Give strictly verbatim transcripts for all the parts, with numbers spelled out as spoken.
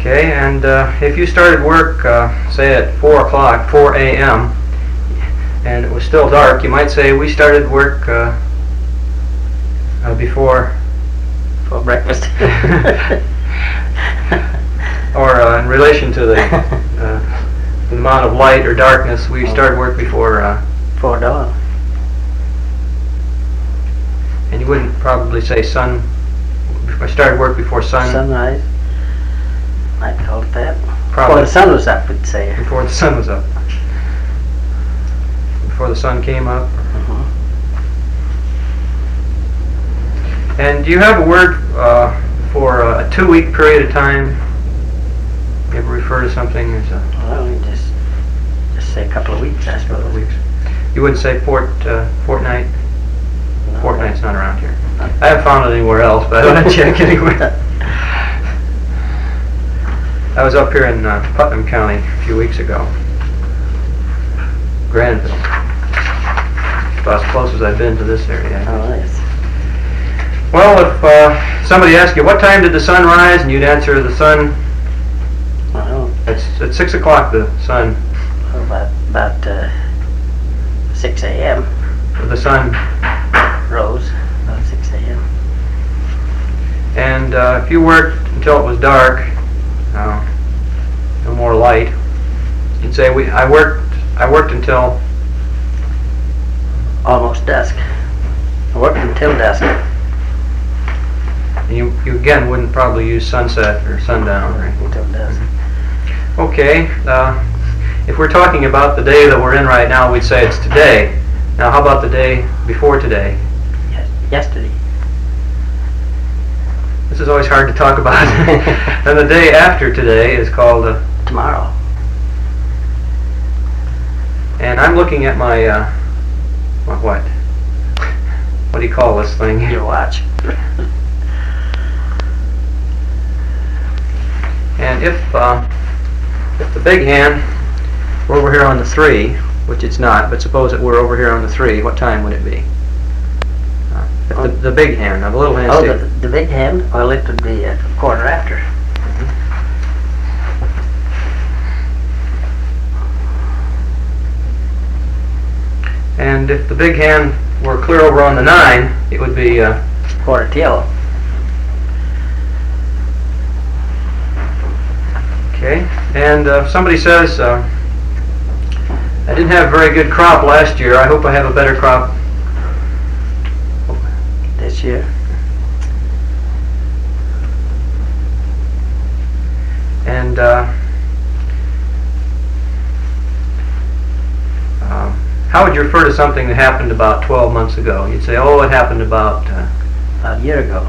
Okay, and uh, if you started work, uh, say at four o'clock, four a m, and it was still dark, you might say, we started work uh, uh, before... For breakfast. Or uh, in relation to the, uh, the amount of light or darkness, we started work before... Uh, Before dawn. And you wouldn't probably say sun... I started work before sun... Sunrise. Might call it that. Probably. Before the sun was up, we'd say. Before the sun was up. Before the sun came up. Mm-hmm. And do you have a word uh, for a two-week period of time? You ever refer to something as a Well, we just just say a couple of weeks, I suppose. couple of weeks? You wouldn't say fort uh, fortnight? No. Fortnight's not around here. No. I haven't found it anywhere else, but I want to check anywhere. I was up here in uh, Putnam County a few weeks ago. Granville. About as close as I've been to this area. I Oh, guess. yes. Well, if uh, somebody asked you, what time did the sun rise? And you'd answer, the sun, Well, it's at six o'clock the sun, about, about uh, six a m the sun, rose, about six a m and uh, if you worked until it was dark, uh, no more light, you'd say, we, I worked, I worked until, Almost dusk. I worked until dusk. and you, you again wouldn't probably use sunset or sundown or anything. Until dusk. Okay, uh, if we're talking about the day that we're in right now, we'd say it's today. Now, how about the day before today? Yes, yesterday. This is always hard to talk about. And the day after today is called, uh, Tomorrow. and I'm looking at my, uh, what, what? What do you call this thing? Your watch. And if, uh, if the big hand were over here on the three, which it's not, but suppose it were over here on the three, what time would it be? Uh, if the, the big hand, now the little hand. Oh, the, the big hand? Well, it would be a quarter after. And if the big hand were clear over on the nine, it would be uh, Quarter to yellow. okay. And uh, if somebody says, uh, I didn't have a very good crop last year, I hope I have a better crop This year. and uh, uh, how would you refer to something that happened about twelve months ago? You'd say, oh, it happened about uh, About a year ago.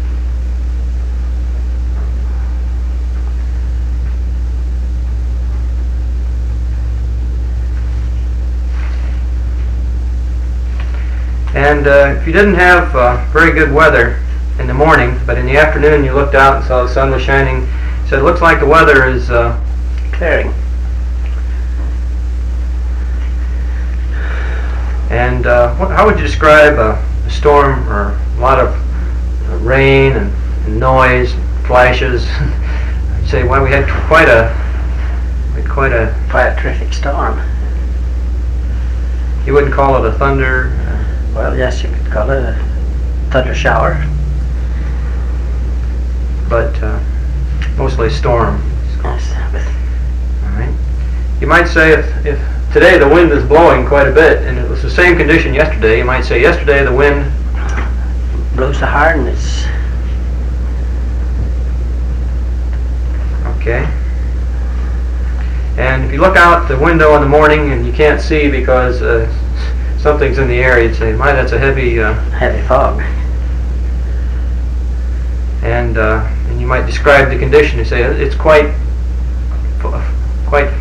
and uh, if you didn't have uh, very good weather in the morning, but in the afternoon you looked out and saw the sun was shining, you said, it looks like the weather is uh, Clearing. and uh, what, how would you describe a, a storm or a lot of uh, rain and, and noise, and flashes? I'd say, well, we had quite a, we had quite a, Quite a terrific storm. you wouldn't call it a thunder, uh, Well, yes, you could call it a thunder shower. but uh, mostly a storm. Yes, with All right. You might say if, if today the wind is blowing quite a bit and it was the same condition yesterday, you might say yesterday the wind blows so hard and it's okay. And if you look out the window in the morning and you can't see because uh, something's in the air, you'd say, my, that's a heavy, uh, heavy fog. and uh, and you might describe the condition. You say it's quite, quite